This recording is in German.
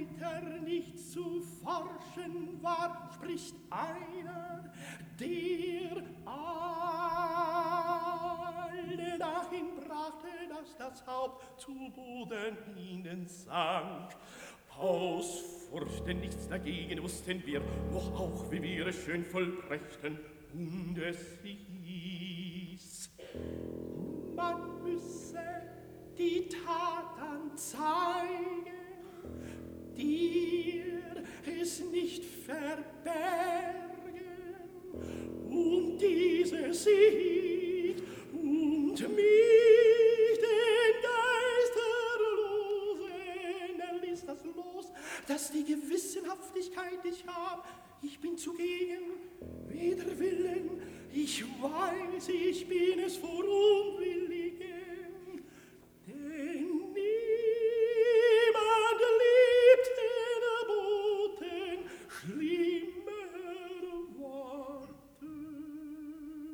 weiter nicht zu forschen war, spricht einer, der alle dahin brachte, dass das Haupt zu Boden ihnen sank. Aus Furcht, denn nichts dagegen wussten wir, noch auch, wie wir es schön vollbrächten, und es hieß, man müsse die Tat anzeigen, dir es nicht verbergen, und diese sieht und mich den Geisterlosen erließ das los, dass die Gewissenhaftigkeit ich hab, ich bin zugegen, wider Willen, ich weiß, ich bin es vor Unwillen,